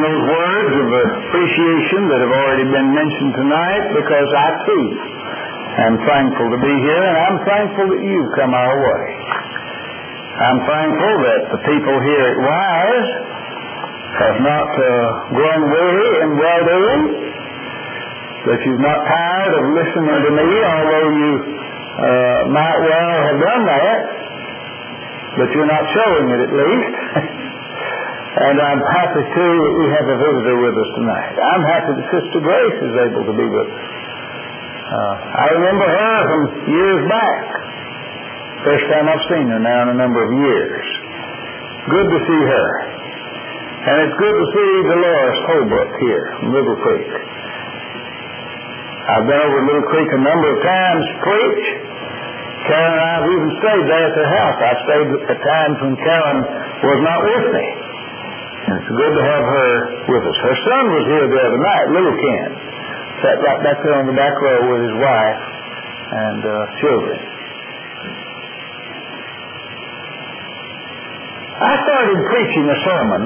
those words of appreciation that have already been mentioned tonight, because I too am thankful to be here, and I'm thankful that you've come our way. I'm thankful that the people here at Wise have not grown weary in well-doing, that you've not tired of listening to me, although you might well have done that, but you're not showing it at least. And I'm happy too that we have a visitor with us tonight. I'm happy that Sister Grace is able to be with us. I remember her from years back. First time I've seen her now in a number of years. Good to see her. And it's good to see Dolores Holbrook here from Little Creek. I've been over Little Creek a number of times to preach. Karen and I have even stayed there at their house. I stayed at times when Karen was not with me. And it's good to have her with us. Her son was here the other night, little Ken. Sat right back there on the back row with his wife and children. I started preaching a sermon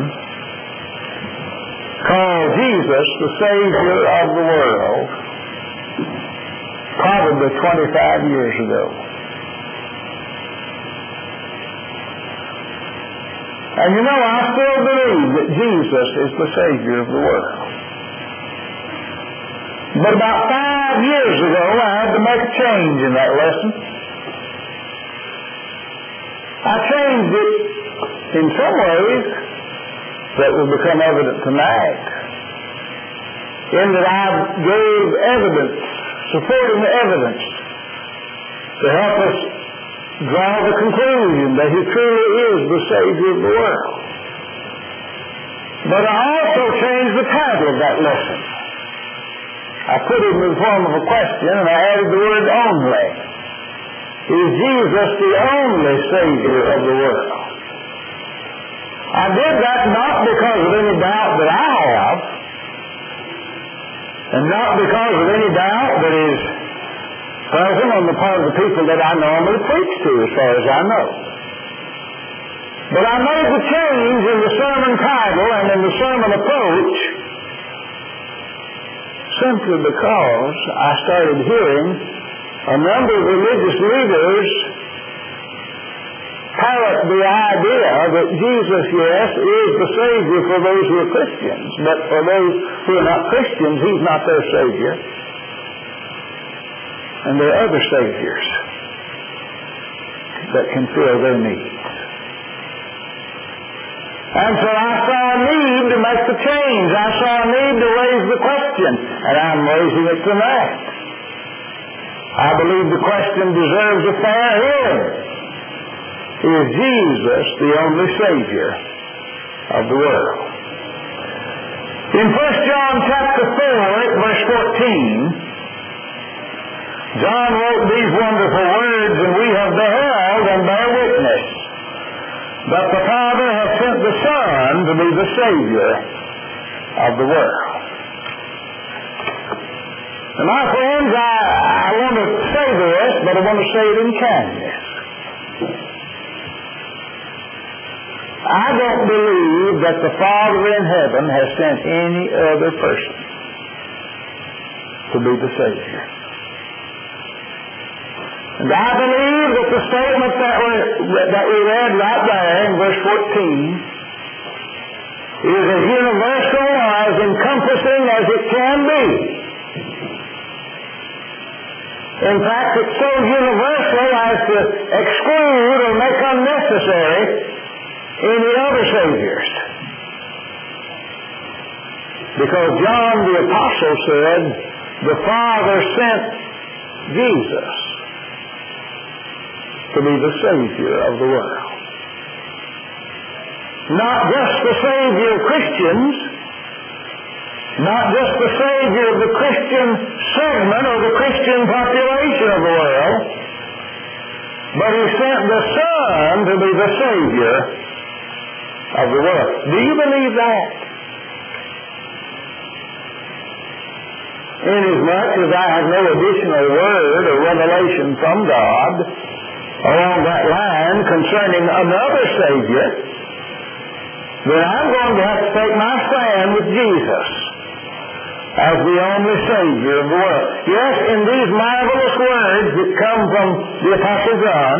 called Jesus, the Savior of the World, probably 25 years ago. And you know, I still believe that Jesus is the Savior of the world. But about 5 years ago, I had to make a change in that lesson. I changed it in some ways that will become evident tonight, in that I gave evidence, supporting evidence, to help us draw the conclusion that He truly is the Savior of the world. But I also changed the title of that lesson. I put it in the form of a question, and I added the word only. Is Jesus the only Savior of the world? I did that not because of any doubt that I have, and not because of any doubt that is present on the part of the people that I normally preach to, as far as I know. But I made the change in the sermon title and in the sermon approach simply because I started hearing a number of religious leaders parrot the idea that Jesus, yes, is the Savior for those who are Christians, but for those who are not Christians, He's not their Savior. And there are other Saviors that can fill their needs. And so I saw a need to make the change. I saw a need to raise the question, and I'm raising it tonight. I believe the question deserves a fair hearing. Is Jesus the only Savior of the world? In 1 John chapter 4, verse 14, John wrote these wonderful words, and we have beheld and bear witness that the Father has sent the Son to be the Savior of the world. And my friends, I want to say this, but I want to say it in kindness. I don't believe that the Father in heaven has sent any other person to be the Savior. And I believe that the statement that we read right there in verse 14 is as universal or as encompassing as it can be. In fact, it's so universal as to exclude or make unnecessary any other Saviors. Because John the Apostle said, the Father sent Jesus to be the Savior of the world. Not just the Savior of Christians, not just the Savior of the Christian segment or the Christian population of the world, but He sent the Son to be the Savior of the world. Do you believe that? Inasmuch as I have no additional word or revelation from God along that line concerning another Savior, then I'm going to have to take my stand with Jesus as the only Savior of the world. Yes, in these marvelous words that come from the Apostle John,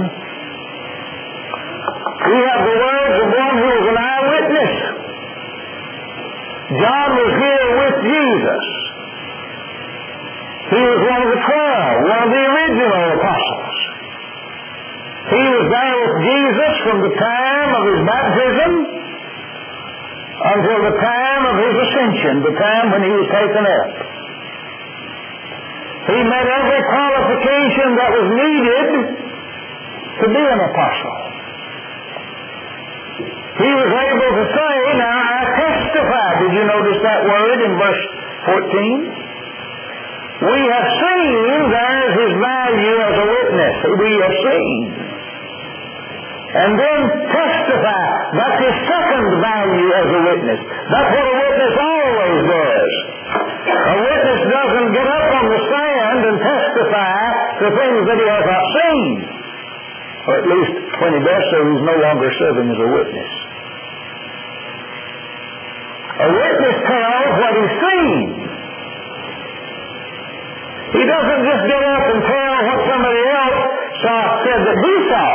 we have the words of one who was an eyewitness. John was here with Jesus. He was one of the 12, one of the original apostles. He was there with Jesus from the time of his baptism until the time of his ascension, the time when he was taken up. He met every qualification that was needed to be an apostle. He was able to say, now I testify. Did you notice that word in verse 14? We have seen, there's his value as a witness. We have seen. And then testify. That's his second value as a witness. That's what a witness always does. A witness doesn't get up on the stand and testify to things that he has not seen. Or at least when he does so, he's no longer serving as a witness. A witness tells what he's seen. He doesn't just get up and tell what somebody else said that he saw.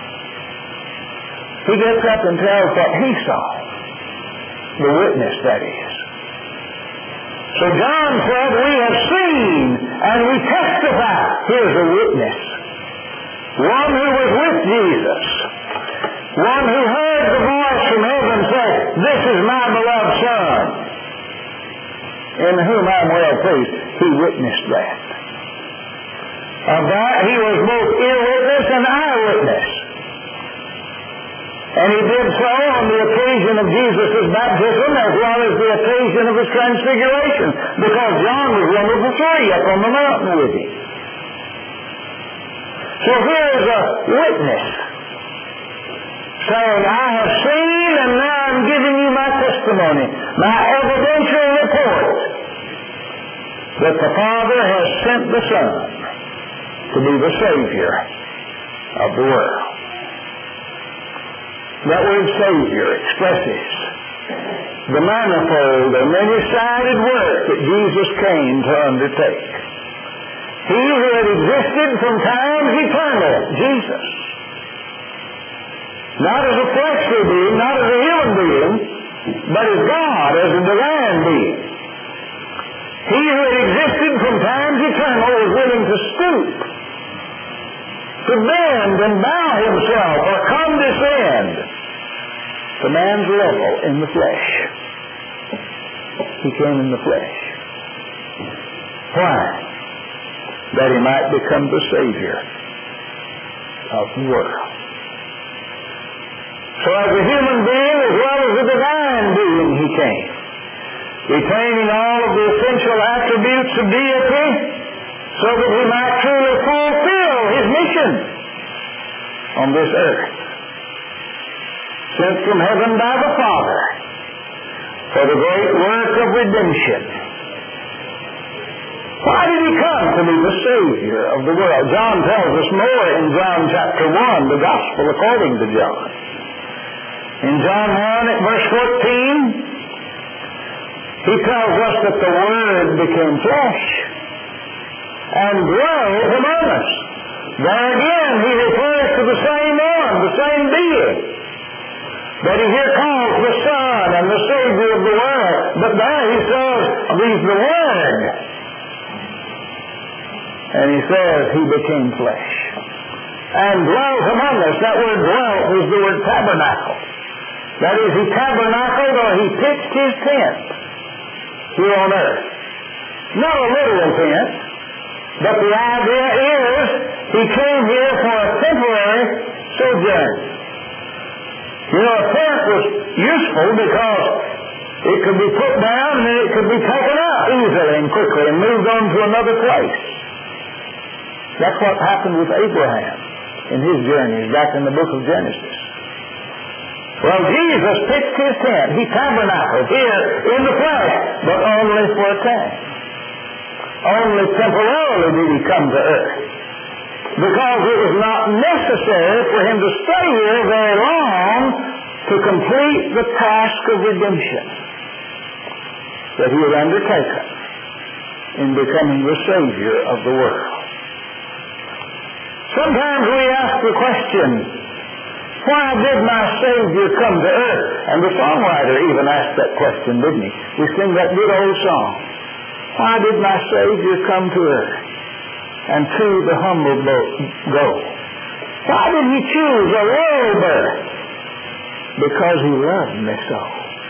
He gets up and tells what he saw. The witness, that is. So John said, we have seen and we testify. Here's a witness. One who was with Jesus. One who heard the voice from heaven say, this is my beloved Son, in whom I am well pleased. He witnessed that. Of that, he was both ear-witness and eyewitness. And he did so on the occasion of Jesus' baptism as well as the occasion of his transfiguration, because John was one of the three up on the mountain with him. So here is a witness saying, I have seen and now I'm giving you my testimony, my evidential report, that the Father has sent the Son to be the Savior of the world. That word Savior expresses the manifold and many-sided work that Jesus came to undertake. He who had existed from times eternal, Jesus. Not as a fleshly being, not as a human being, but as God, as a divine being. He who had existed from times eternal was willing to stoop, to bend and bow himself or condescend to man's level in the flesh. He came in the flesh. Why? That he might become the Savior of the world. So as a human being as well as a divine being he came, retaining all of the essential attributes of deity so that he might truly fulfill his mission on this earth. Sent from heaven by the Father for the great work of redemption. Why did he come? To be the Savior of the world. John tells us more in John chapter 1, the Gospel according to John. In John 1 at verse 14, he tells us that the Word became flesh and dwelt among us. There again, he refers to the same one, the same being, that he here calls the Son and the Savior of the world. But there he says, he's the Word. And he says, he became flesh and dwelt among us. That word dwelt is the word tabernacle. That is, he tabernacled or he pitched his tent here on earth. Not a literal tent, but the idea is he came here for a temporary sojourn. You know, a tent was useful because it could be put down and then it could be taken up easily and quickly and moved on to another place. That's what happened with Abraham in his journeys back in the book of Genesis. Well, Jesus pitched his tent. He tabernacled here in the flesh, but only for a time. Only temporarily did he come to earth. Because it was not necessary for him to stay here very long to complete the task of redemption that He had undertaken in becoming the Savior of the world. Sometimes we ask the question, why did my Savior come to earth? And the songwriter even asked that question, didn't he? We sing that good old song. Why did my Savior come to earth and to the humble go? Why did He choose a low birth? Because He loved me so.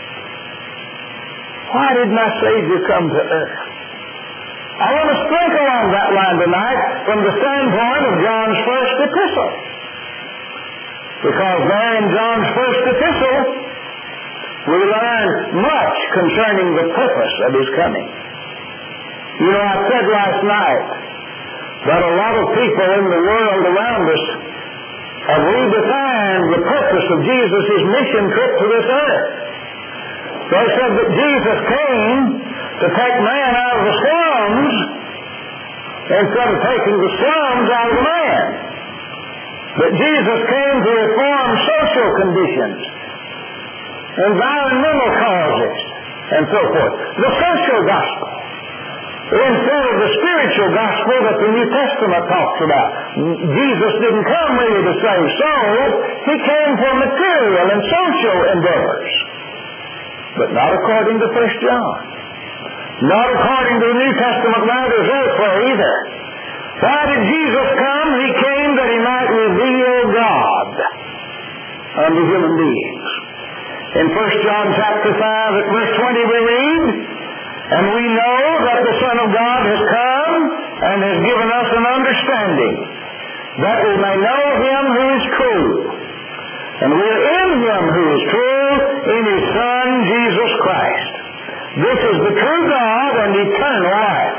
Why did my Savior come to earth? I want to sprinkle on that line tonight from the standpoint of John's first epistle. Because there in John's first epistle, we learn much concerning the purpose of His coming. You know, I said last night that a lot of people in the world around us have redefined the purpose of Jesus' mission trip to this earth. They said that Jesus came to take man out of the slums instead of taking the slums out of the man. That Jesus came to reform social conditions, environmental causes, and so forth. The social gospel, instead of the spiritual gospel that the New Testament talks about. Jesus didn't come really to save souls. He came for material and social endeavors. But not according to 1 John. Not according to the New Testament writers elsewhere either. Why did Jesus come? He came that He might reveal God unto human beings. In 1 John chapter 5 at verse 20 we read, and we know that the Son of God has come and has given us an understanding, that we may know Him who is true. And we are in Him who is true, in His Son, Jesus Christ. This is the true God and eternal life.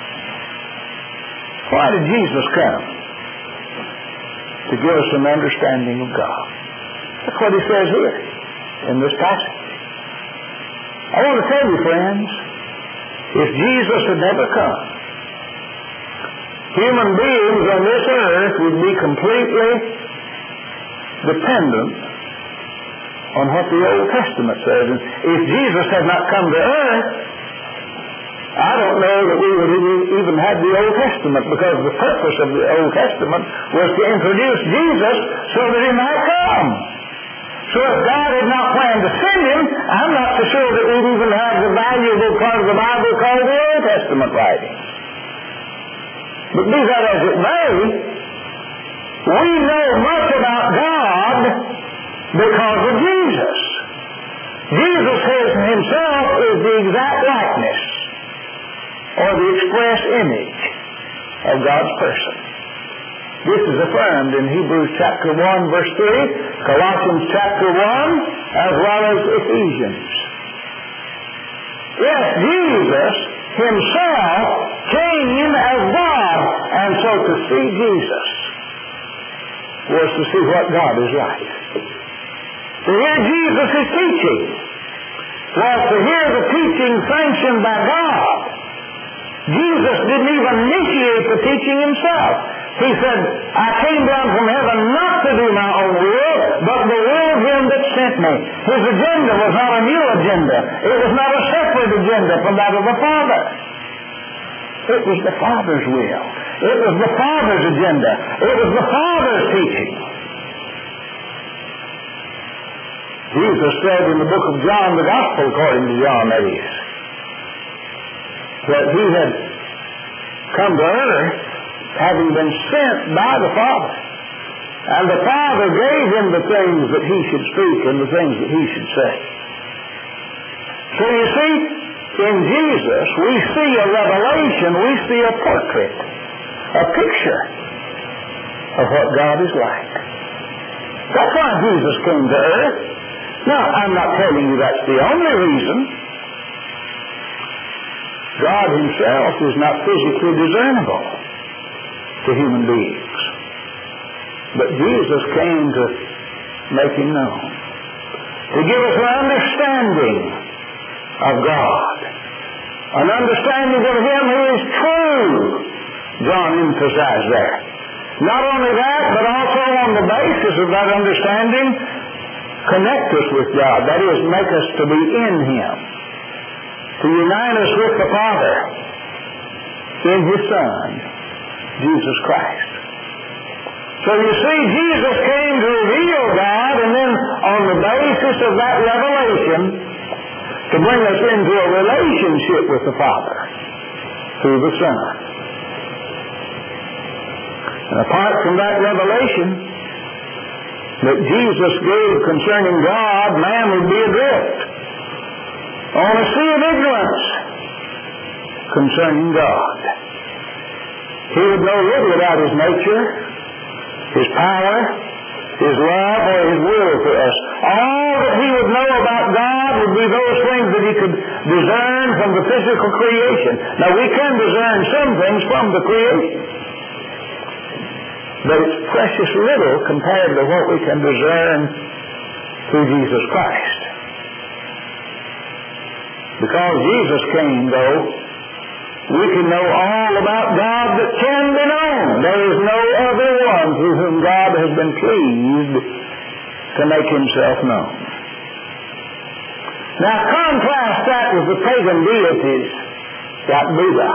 Why did Jesus come? To give us an understanding of God. That's what He says here in this passage. I want to tell you, friends, if Jesus had never come, human beings on this earth would be completely dependent on what the Old Testament says. And if Jesus had not come to earth, I don't know that we would even have the Old Testament, because the purpose of the Old Testament was to introduce Jesus so that He might come. So if God had not planned to send Him, I'm not so sure that we'd even have the valuable part of the Bible called the Old Testament writings. But be that as it may, we know much about God because of Jesus. Jesus Himself is the exact likeness or the express image of God's person. This is affirmed in Hebrews chapter 1 verse 3, Colossians chapter 1, as well as Ephesians. Yes, Jesus Himself came as God, and so to see Jesus was to see what God is like. To hear Jesus' teaching was to hear the teaching sanctioned by God. Jesus didn't even initiate the teaching Himself. He said, I came down from heaven not to do my own will, but the will of Him that sent me. His agenda was not a new agenda. It was not a separate agenda from that of the Father. It was the Father's will. It was the Father's agenda. It was the Father's teaching. Jesus said in the book of John, the Gospel according to John, that is, that He had come to earth having been sent by the Father. And the Father gave Him the things that He should speak and the things that He should say. So you see, in Jesus we see a revelation, we see a portrait, a picture of what God is like. That's why Jesus came to earth. Now, I'm not telling you that's the only reason. God Himself is not physically discernible to human beings. But Jesus came to make Him known, to give us an understanding of God, an understanding of Him who is true. John emphasized that. Not only that, but also on the basis of that understanding, connect us with God. That is, make us to be in Him. To unite us with the Father in His Son, Jesus Christ. So you see, Jesus came to reveal God, and then on the basis of that revelation, to bring us into a relationship with the Father through the Son. And apart from that revelation that Jesus gave concerning God, man would be adrift on a sea of ignorance concerning God. He would know little about His nature, His power, His love, or His will for us. All that he would know about God would be those things that he could discern from the physical creation. Now, we can discern some things from the creation, but it's precious little compared to what we can discern through Jesus Christ. Because Jesus came, though, we can know all about God that can be known. There is no other one through whom God has been pleased to make Himself known. Now contrast that with the pagan deities like Buddha,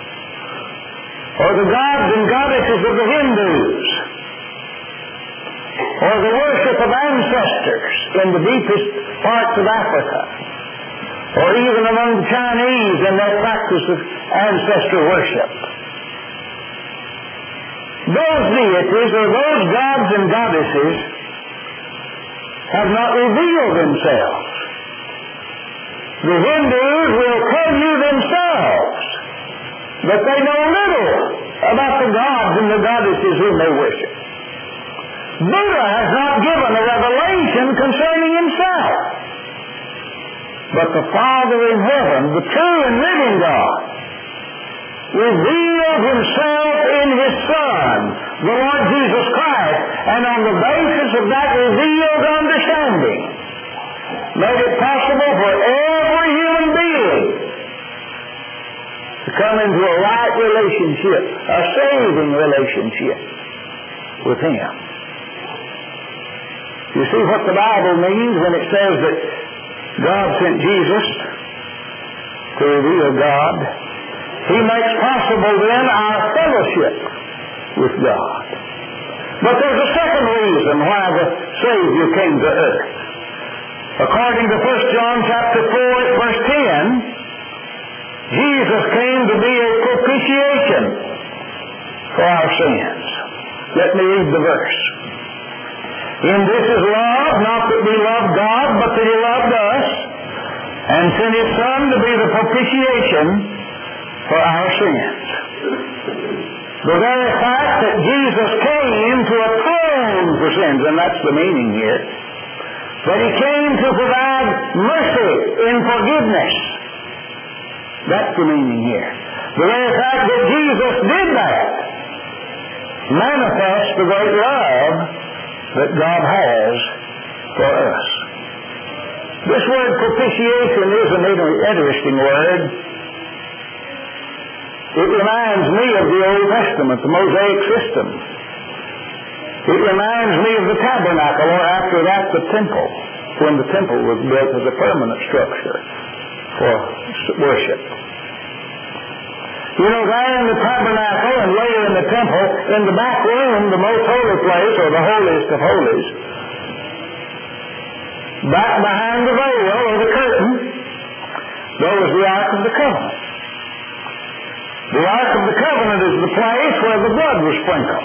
or the gods and goddesses of the Hindus, or the worship of ancestors in the deepest parts of Africa, or even among the Chinese in their practice of ancestor worship. Those deities, or those gods and goddesses, have not revealed themselves. The Hindus will tell you themselves that they know little about the gods and the goddesses whom they worship. Buddha has not given a revelation concerning himself. But the Father in heaven, the true and living God, revealed Himself in His Son, the Lord Jesus Christ, and on the basis of that revealed understanding, made it possible for every human being to come into a right relationship, a saving relationship with Him. You see what the Bible means when it says that God sent Jesus to reveal God? He makes possible then our fellowship with God. But there's a second reason why the Savior came to earth. According to 1 John chapter 4, verse 10, Jesus came to be a propitiation for our sins. Let me read the verse. In this is love, not that we love God, but that He loved us, and sent His Son to be the propitiation for our sins. The very fact that Jesus came to atone for sins, and that's the meaning here, that He came to provide mercy in forgiveness, that's the meaning here. The very fact that Jesus did that manifests the great love that God has for us. This word propitiation is an interesting word. It reminds me of the Old Testament, the Mosaic system. It reminds me of the tabernacle, or after that the temple, when the temple was built as a permanent structure for worship. You know, there in the tabernacle and later in the temple, in the back room, the most holy place, or the holiest of holies, back behind the veil, or the curtain, there was the Ark of the Covenant. The Ark of the Covenant is the place where the blood was sprinkled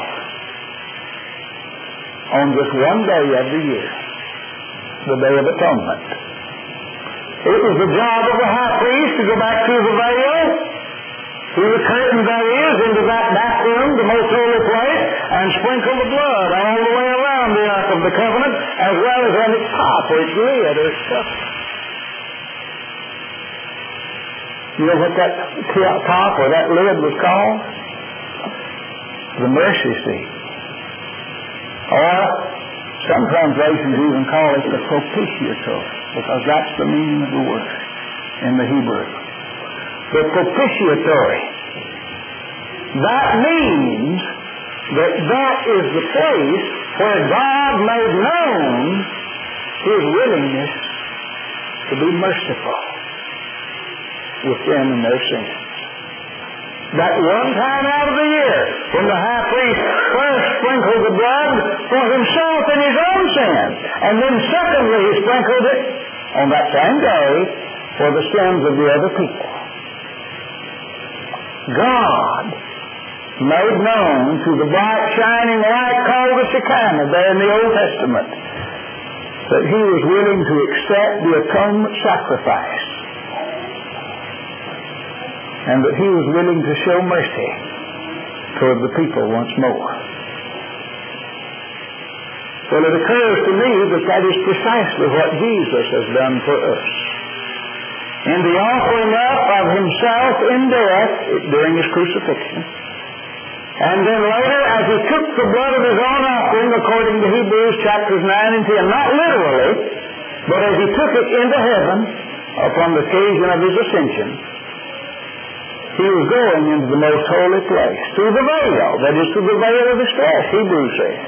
on just one day of the year, the Day of Atonement. It was the job of the high priest to go back through the veil, through the curtain that is, into that back room, the most holy place, and sprinkle the blood all the way around the Ark of the Covenant, as well as on its top, or its lid, or its cover. You know what that top or that lid was called? The mercy seat. Or some translations even call it the propitiatory, because that's the meaning of the word in the Hebrew. The propitiatory. That means that is the place where God made known His willingness to be merciful with them and their sins. That one time out of the year, when the high priest first sprinkled the blood for himself and his own sin, and then secondly he sprinkled it on that same day for the sins of the other people. God made known through the bright shining light called the Shekinah there in the Old Testament that He was willing to accept the atonement sacrifice, and that He was willing to show mercy toward the people once more. Well, it occurs to me that that is precisely what Jesus has done for us. In the offering up of Himself in death during His crucifixion, and then later as He took the blood of His own offering, according to Hebrews chapters 9 and 10, not literally, but as He took it into heaven upon the occasion of His ascension, He was going into the most holy place, through the veil, that is, through the veil of His flesh, Hebrews says.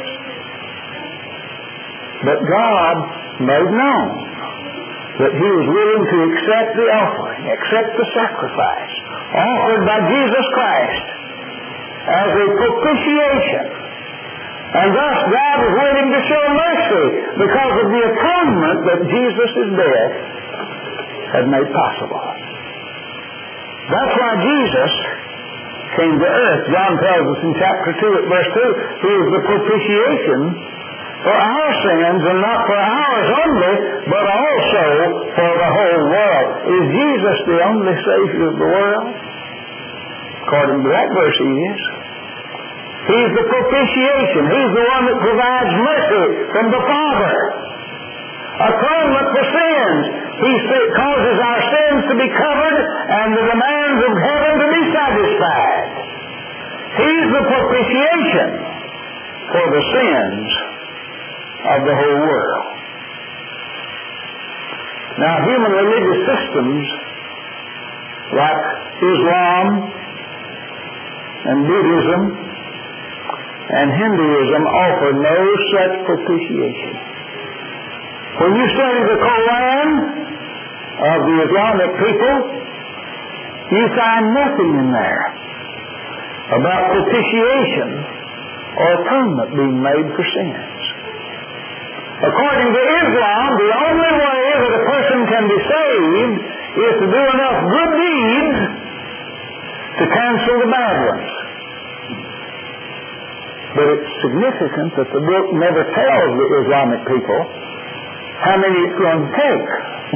But God made known that He was willing to accept the offering, accept the sacrifice offered by Jesus Christ as a propitiation. And thus God was willing to show mercy because of the atonement that Jesus' death had made possible. That's why Jesus came to earth. John tells us in chapter 2 at verse 2, He is the propitiation for our sins, and not for ours only, but also for the whole world. Is Jesus the only Savior of the world? According to that verse, He is. He's the propitiation. He's the one that provides mercy from the Father. Atonement for sins. He causes our sins to be covered and the demands of heaven to be satisfied. He's the propitiation for the sins of the whole world. Now, human religious systems like Islam and Buddhism and Hinduism offer no such propitiation. When you study the Quran of the Islamic people, you find nothing in there about propitiation or atonement being made for sins. According to Islam, the only way that a person can be saved is to do enough good deeds to cancel the bad ones. But it's significant that the book never tells the Islamic people how many it's going to take.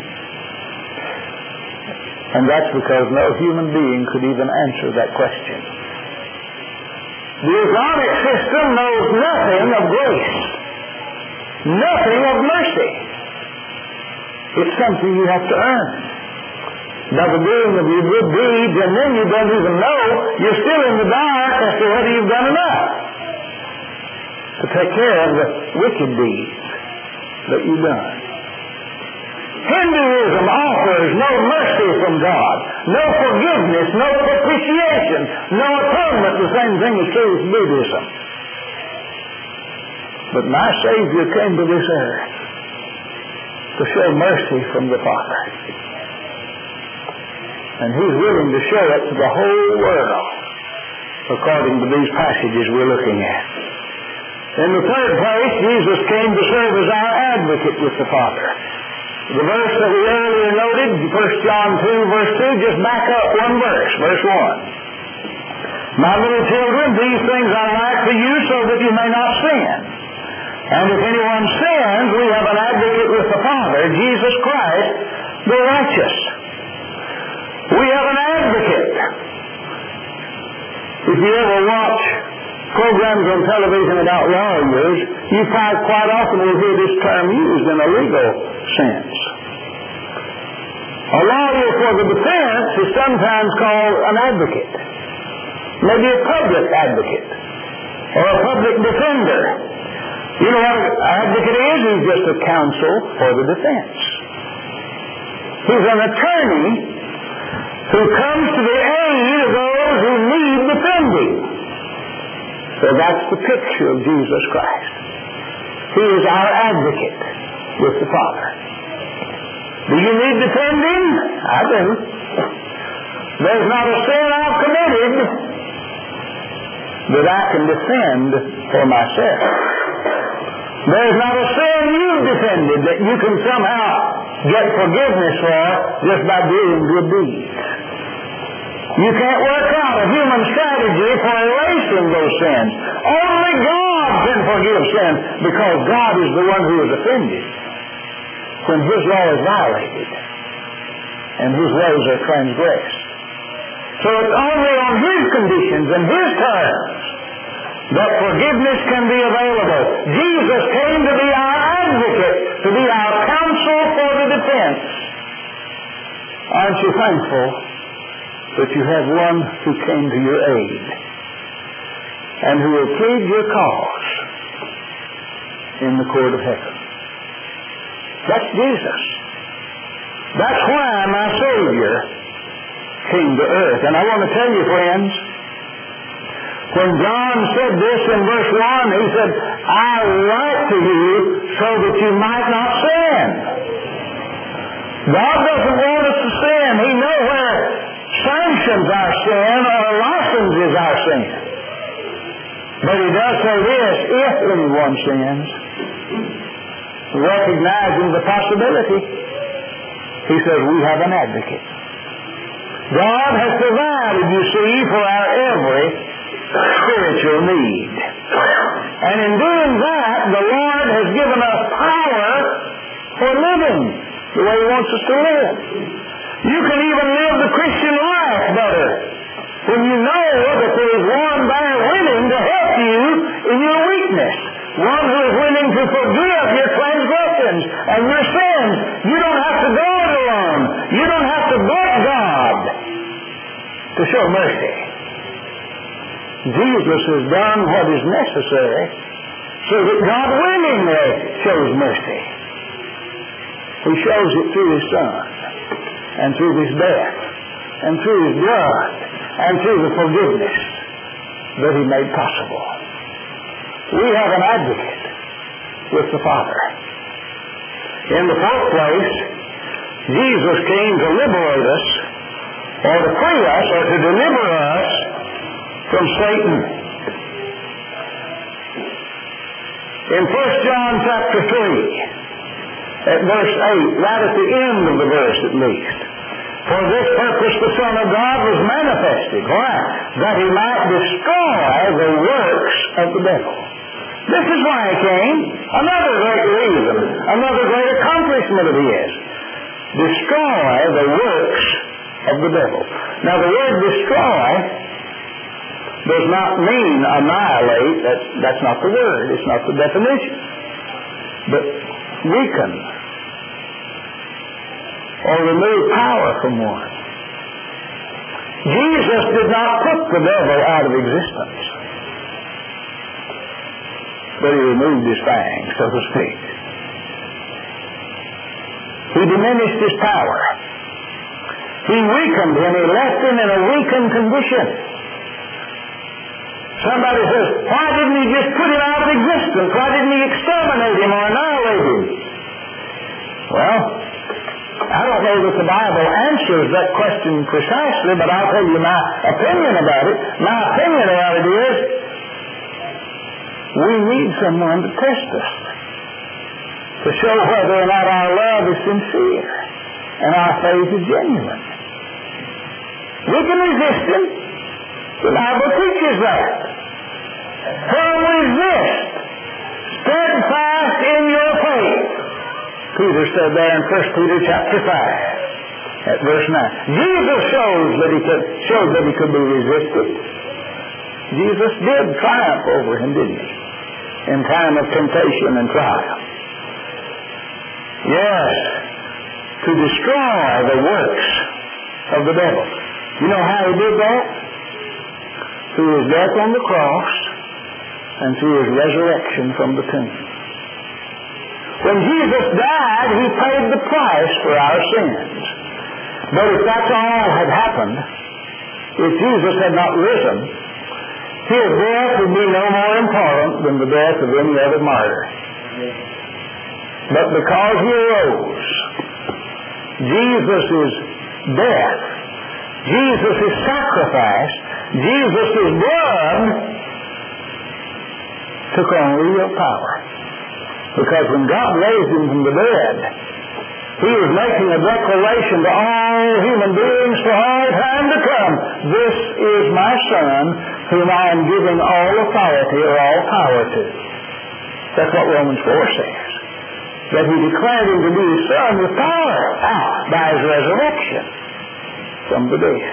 And that's because no human being could even answer that question. The Islamic system knows nothing of grace, nothing of mercy. It's something you have to earn by the doing of your good deeds, and then you don't even know, you're still in the dark as to whether you've done enough to take care of the wicked deeds that you've done. Hinduism offers no mercy from God, no forgiveness, no propitiation, no atonement, the same thing is true with Buddhism. But my Savior came to this earth to show mercy from the Father. And He's willing to show it to the whole world, according to these passages we're looking at. In the third place, Jesus came to serve as our advocate with the Father. The verse that we earlier noted, 1 John 2, verse 2, just back up one verse, verse 1. My little children, these things I write to you so that you may not sin. And if anyone sins, we have an advocate with the Father, Jesus Christ, the righteous. We have an advocate. If you ever watch programs on television about lawyers, you find quite often we'll hear this term used in a legal sense. A lawyer for the defense is sometimes called an advocate. Maybe a public advocate or a public defender. You know what an advocate is? He's just a counsel for the defense. He's an attorney who comes to the aid of those who need defending. So that's the picture of Jesus Christ. He is our advocate. with the Father. Do you need defending? I do. There's not a sin I've committed that I can defend for myself. There's not a sin you've defended that you can somehow get forgiveness for just by doing good deeds. You can't work out a human strategy for erasing those sins. Only God can forgive sin, because God is the one who is offended when His law is violated and His ways are transgressed. So it's only on His conditions and His terms that forgiveness can be available. Jesus came to be our advocate, to be our counsel for the defense. Aren't you thankful that you have one who came to your aid and who will plead your cause in the court of heaven? That's Jesus. That's why my Savior came to earth. And I want to tell you, friends, when John said this in verse 1, he said, I write to you so that you might not sin. God doesn't want us to sin. He nowhere sanctions our sin or licenses our sin. But He does say this: if anyone sins, recognizing the possibility, He says we have an advocate. God has provided, you see, for our every spiritual need. And in doing that, the Lord has given us power for living the way He wants us to live. You can even live the Christian life better when you know that there is one there willing to help you in your weakness. One who is willing to forgive your transgressions and your sins. You don't have to go it alone. You don't have to beg God to show mercy. Jesus has done what is necessary so that God willingly shows mercy. He shows it through His Son, and through His death, and through His blood, and through the forgiveness that He made possible. We have an advocate with the Father. In the fourth place, Jesus came to liberate us, or to free us, or to deliver us from Satan. In 1 John chapter 3, at verse 8, right at the end of the verse at least, for this purpose the Son of God was manifested. Why? That He might destroy the works of the devil. This is why He came. Another great reason, another great accomplishment of His. Destroy the works of the devil. Now the word destroy does not mean annihilate. That's not the word. It's not the definition. But weaken or remove power from one. Jesus did not put the devil out of existence, but He removed his fangs, so to speak. He diminished his power. He weakened him. He left him in a weakened condition. Somebody says, why didn't He just put him out of existence? Why didn't He exterminate him or annihilate him? Well, I don't know that the Bible answers that question precisely, but I'll tell you my opinion about it. My opinion about it is, we need someone to test us, to show whether or not our love is sincere and our faith is genuine. We can resist Him. The Bible teaches that. Firm resist, steadfast in your faith. Peter said there in 1 Peter chapter 5 at verse 9. Jesus showed that He could be resisted. Jesus did triumph over him, didn't He? In time of temptation and trial. Yes, to destroy the works of the devil. You know how He did that? Through His death on the cross and through His resurrection from the tomb. When Jesus died, He paid the price for our sins. But if that's all had happened, if Jesus had not risen, His death would be no more important than the death of any other martyr. But because He arose, Jesus' death, Jesus' sacrifice, Jesus' blood took on real power. Because when God raised Him from the dead, He was making a declaration to all human beings for all time to come. This is my Son, whom I am giving all authority or all power to. That's what Romans 4 says. That He declared Him to be His Son with power by His resurrection from the dead.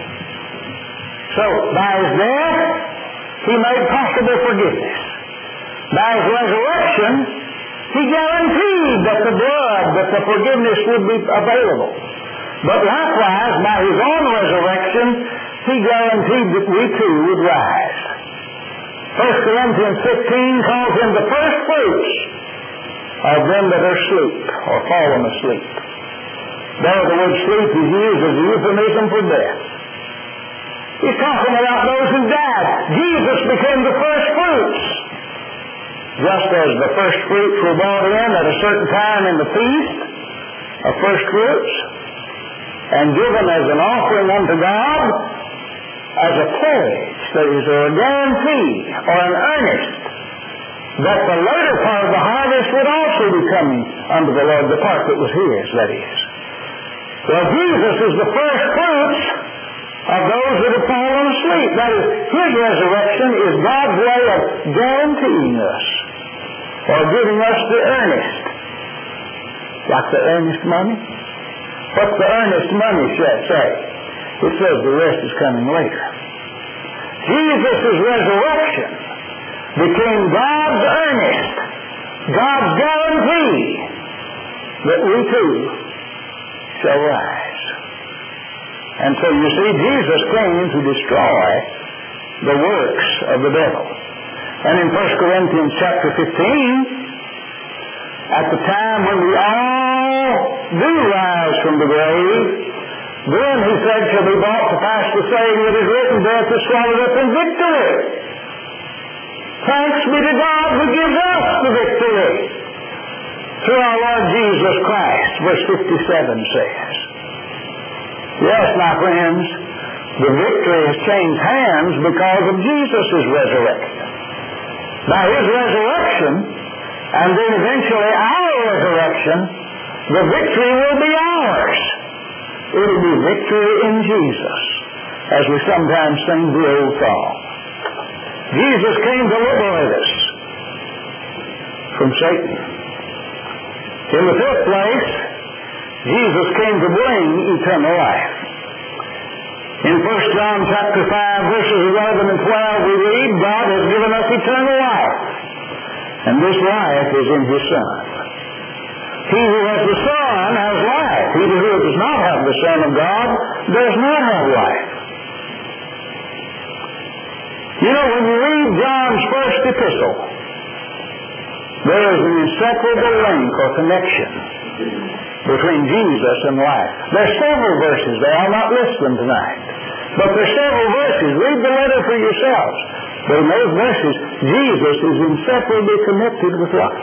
So, by His death, He made possible forgiveness. By His resurrection, He guaranteed that the blood, that the forgiveness would be available. But likewise, by His own resurrection, He guaranteed that we too would rise. 1 Corinthians 15 calls Him the first fruits of them that are asleep, or fallen asleep. There the word sleep is used as a euphemism for death. He's talking about those who died. Jesus became the first fruits. Just as the first fruits were brought in at a certain time in the feast of first fruits and given as an offering unto God as a pledge, that is, or a guarantee, or an earnest, that the later part of the harvest would also be coming unto the Lord, the part that was His, that is. Well, Jesus is the first fruits of those that have fallen asleep. That is, His resurrection is God's way of guaranteeing us, or giving us the earnest. Like the earnest money? What's the earnest money say? It says the rest is coming later. Jesus' resurrection became God's earnest, God's guarantee that we too shall rise. And so you see, Jesus came to destroy the works of the devil. And in 1 Corinthians chapter 15, at the time when we all do rise from the grave, then He said, shall be brought to pass the saying that is written, death is swallowed up in victory. Thanks be to God who gives us the victory through our Lord Jesus Christ, verse 57 says. Yes, my friends, the victory has changed hands because of Jesus' resurrection. By His resurrection, and then eventually our resurrection, the victory will be ours. It will be victory in Jesus, as we sometimes sing the old song. Jesus came to liberate us from Satan. In the fifth place, Jesus came to bring eternal life. In 1 John chapter 5, verses 11 and 12, we read, God has given us eternal life, and this life is in His Son. He who has the Son has life. He who does not have the Son of God does not have life. You know, when you read John's first epistle, there is an inseparable link or connection between Jesus and life. There are several verses there. I'll not list them tonight. But there are several verses. Read the letter for yourselves. But in those verses, Jesus is inseparably connected with life.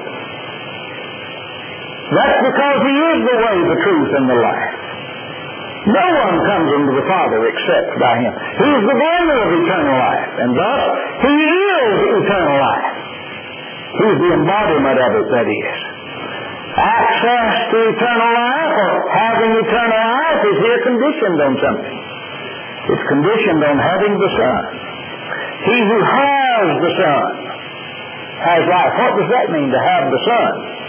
That's because He is the way, the truth, and the life. No one comes unto the Father except by Him. He is the bringer of eternal life, and thus He is eternal life. He is the embodiment of it, that is. Access to eternal life, or having eternal life, is here conditioned on something. It's conditioned on having the Son. He who has the Son has life. What does that mean, to have the Son?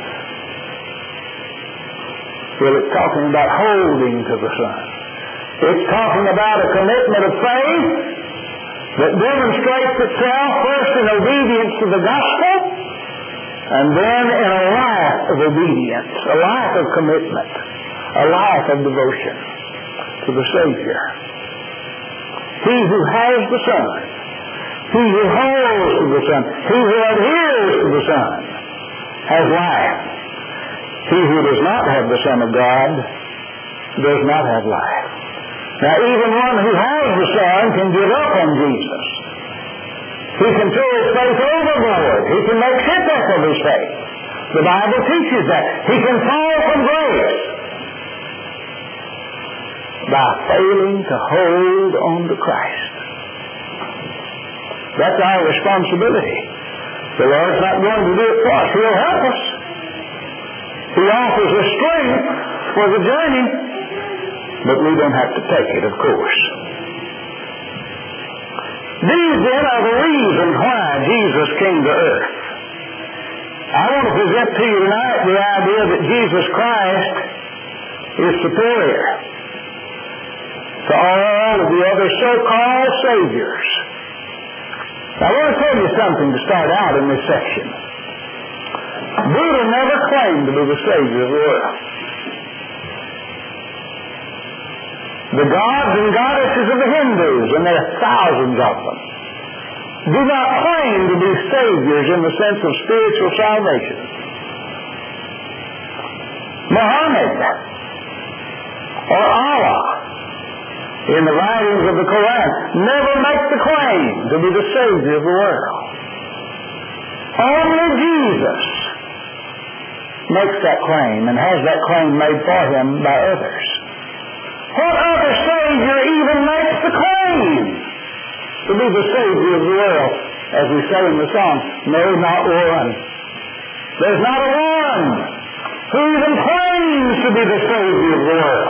Well, it's talking about holding to the Son. It's talking about a commitment of faith that demonstrates itself first in obedience to the gospel, and then in a life of obedience, a life of commitment, a life of devotion to the Savior. He who has the Son, he who holds to the Son, he who adheres to the Son, has life. He who does not have the Son of God does not have life. Now, even one who has the Son can give up on Jesus. He can throw his faith overboard. He can make shipwreck of his faith. The Bible teaches that. He can fall from grace by failing to hold on to Christ. That's our responsibility. The Lord's not going to do it for us. He'll help us. He offers us strength for the journey, but we don't have to take it, of course. These then are the reasons why Jesus came to earth. I want to present to you tonight the idea that Jesus Christ is superior to all of the other so-called saviors. I want to tell you something to start out in this section. Buddha never claimed to be the Savior of the world. The gods and goddesses of the Hindus, and there are thousands of them, do not claim to be saviors in the sense of spiritual salvation. Muhammad or Allah in the writings of the Quran never make the claim to be the Savior of the world. Only Jesus makes that claim and has that claim made for him by others. What other Savior even makes the claim to be the Savior of the world? As we say in the song, no, not one. There's not a one who even claims to be the Savior of the world.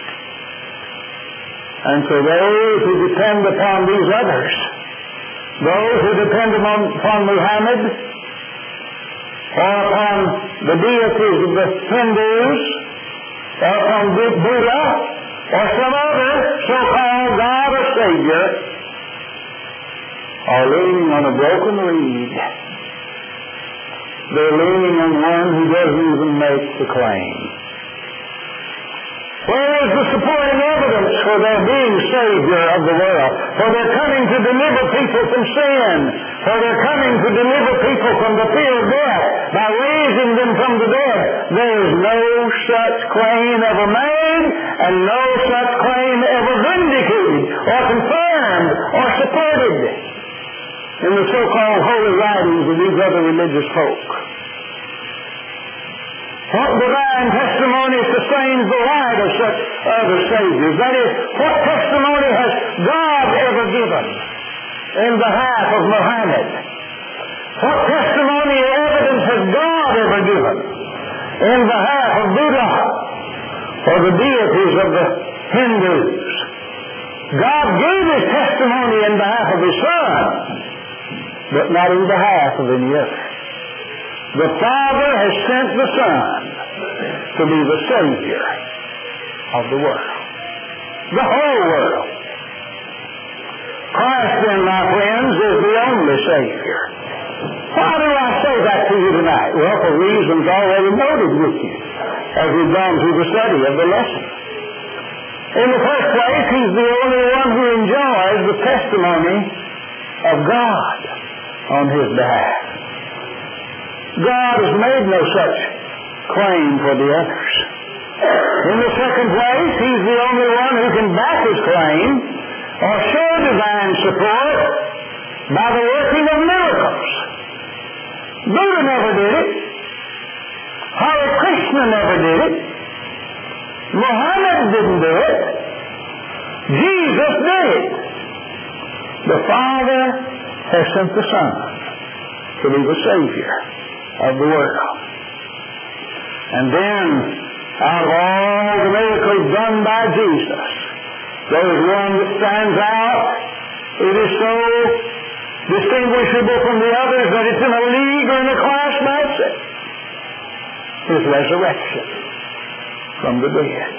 And so those who depend upon these others, those who depend upon Muhammad, or upon the deities of the Hindus, or upon Buddha, or some other so-called God or Savior, are leaning on a broken reed. They're leaning on one who doesn't even make the claim. Where is the supporting evidence for their being Savior of the world? For their coming to deliver people from sin. For their coming to deliver people from the fear of death by raising them from the dead. There is no such claim ever made, and no such claim ever vindicated or confirmed or supported in the so-called holy writings of these other religious folk. What divine testimony sustains the light of such other saviors? That is, what testimony has God ever given in behalf of Muhammad? What testimony or evidence has God ever given in behalf of Buddha or the deities of the Hindus? God gave His testimony in behalf of His Son, but not in behalf of any other. The Father has sent the Son to be the Savior of the world. The whole world. Christ then, my friends, is the only Savior. Why do I say that to you tonight? Well, for reasons already noted with you as we've gone through the study of the lesson. In the first place, He's the only one who enjoys the testimony of God on His behalf. God has made no such claim for the others. In the second place, He's the only one who can back His claim or show divine support by the working of miracles. Buddha never did it. Hare Krishna never did it. Muhammad didn't do it. Jesus did it. The Father has sent the Son to be the Savior of the world. And then, out of all the miracles done by Jesus, there is one that stands out. It is so distinguishable from the others that it's in a league or in a class by itself. His resurrection from the dead.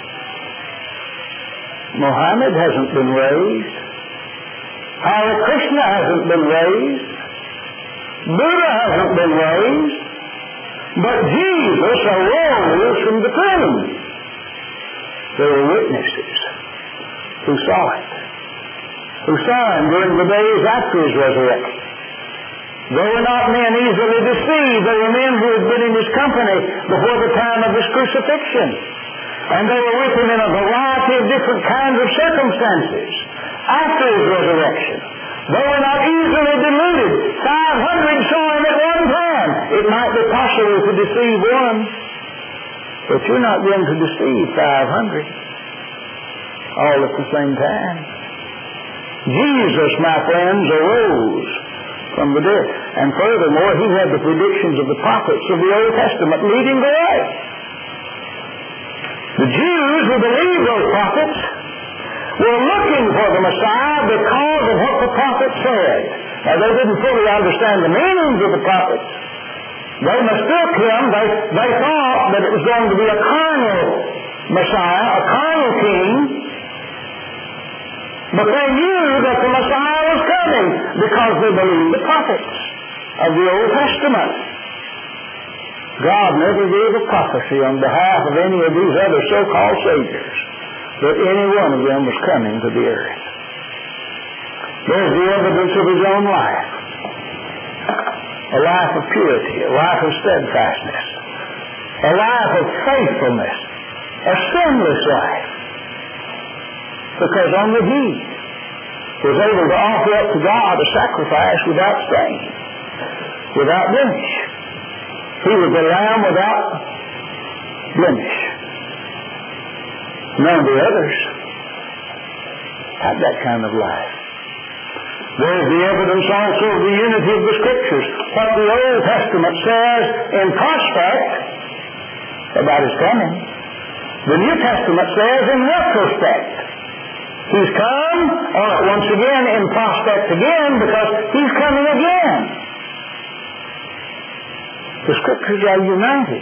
Muhammad hasn't been raised. Hare Krishna hasn't been raised. Buddha hasn't been raised. But Jesus arose from the tomb. There were witnesses who saw it, who saw Him during the days after His resurrection. They were not men easily deceived. They were men who had been in His company before the time of His crucifixion. And they were with Him in a variety of different kinds of circumstances after His resurrection. They were not easily deluded. 500 saw Him at one time. It might be possible to deceive one, but you're not going to deceive 500 all at the same time. Jesus, my friends, arose from the dead. And furthermore, he had the predictions of the prophets of the Old Testament leading the way. The Jews who believed those prophets were looking for the Messiah because of what the prophets said. Now, they didn't fully understand the meanings of the prophets. They mistook him. They thought that it was going to be a carnal Messiah, a carnal king. But they knew that the Messiah was coming because they believed the prophets of the Old Testament. God never gave a prophecy on behalf of any of these other so-called saviors that any one of them was coming to the earth. There's the evidence of his own life. A life of purity, a life of steadfastness, a life of faithfulness, a sinless life. Because only he was able to offer up to God a sacrifice without stain, without blemish. He was the Lamb without blemish. None of the others had that kind of life. There's the evidence also of the unity of the Scriptures. What the Old Testament says in prospect about his coming, the New Testament says in retrospect. He's come, or once again in prospect again, because he's coming again. The Scriptures are united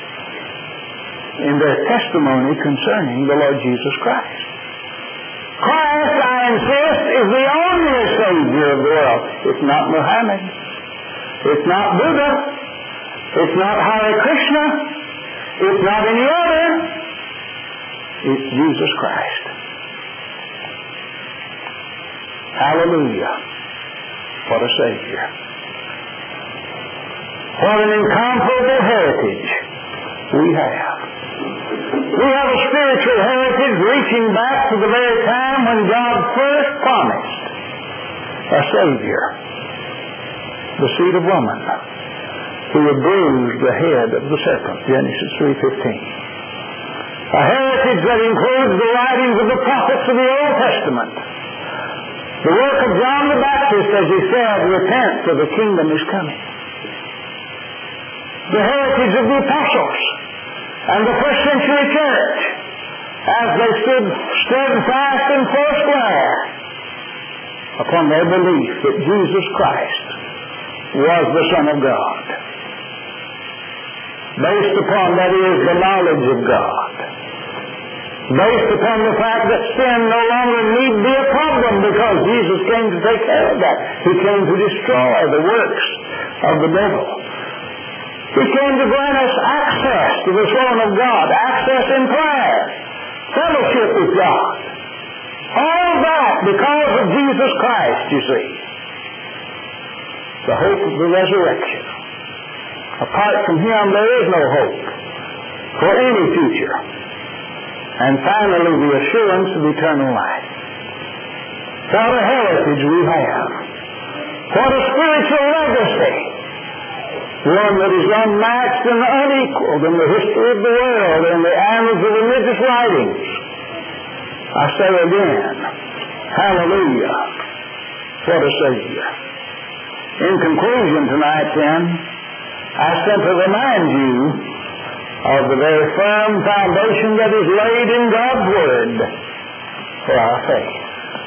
in their testimony concerning the Lord Jesus Christ. Christ, I insist, is the only Savior of the world. It's not Muhammad. It's not Buddha. It's not Hare Krishna. It's not any other. It's Jesus Christ. Hallelujah. What a Savior. What an incomparable heritage we have. We have a spiritual heritage reaching back to the very time when God first promised a Savior, the seed of woman, who would bruise the head of the serpent, Genesis 3:15. A heritage that includes the writings of the prophets of the Old Testament. The work of John the Baptist, as he said, repent, for the kingdom is coming. The heritage of the apostles and the first century church, as they stood steadfast and foursquare upon their belief that Jesus Christ was the Son of God. Based upon, that is, the knowledge of God. Based upon the fact that sin no longer need be a problem because Jesus came to take care of that. He came to destroy the works of the devil. He came to grant us access to the throne of God, access in prayer, fellowship with God. All that because of Jesus Christ, you see. The hope of the resurrection. Apart from Him, there is no hope for any future. And finally, the assurance of eternal life. What a heritage we have. What a spiritual legacy. One that is unmatched and unequaled in the history of the world and the annals of religious writings. I say again, hallelujah. What a Savior. In conclusion tonight then, I simply remind you of the very firm foundation that is laid in God's Word for our faith.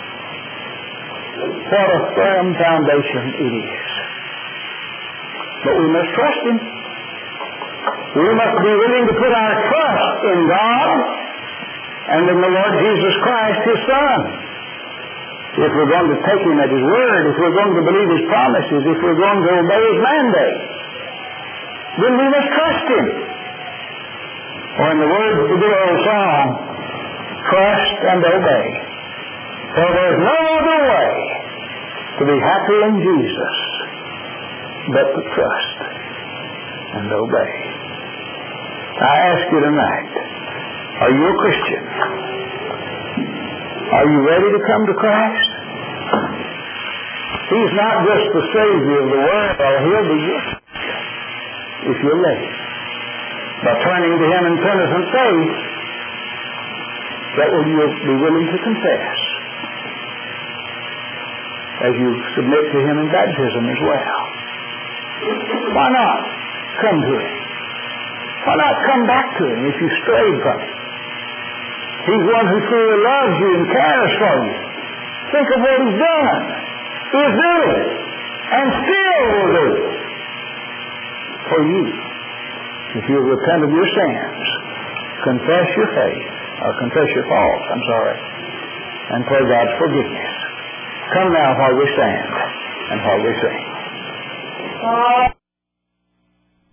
What a firm foundation it is. But we must trust Him. We must be willing to put our trust in God and in the Lord Jesus Christ, His Son. If we're going to take Him at His Word, if we're going to believe His promises, if we're going to obey His mandate, then we must trust Him. Or in the words of the good old song, trust and obey. For there's no other way to be happy in Jesus but to trust and obey. I ask you tonight, are you a Christian? Are you ready to come to Christ? He's not just the Savior of the world, He'll be your Savior. if you'll let Him. By turning to Him in penitent faith, that will you'll be willing to confess as you submit to Him in baptism as well. Why not come to Him? Why not come back to Him if you strayed from Him? He's one who truly loves you and cares for you. Think of what He's done, is doing, and still will do for you. If you'll repent of your sins, confess your faith, or confess your faults, and pray God's forgiveness. Come now while we stand and while we sing.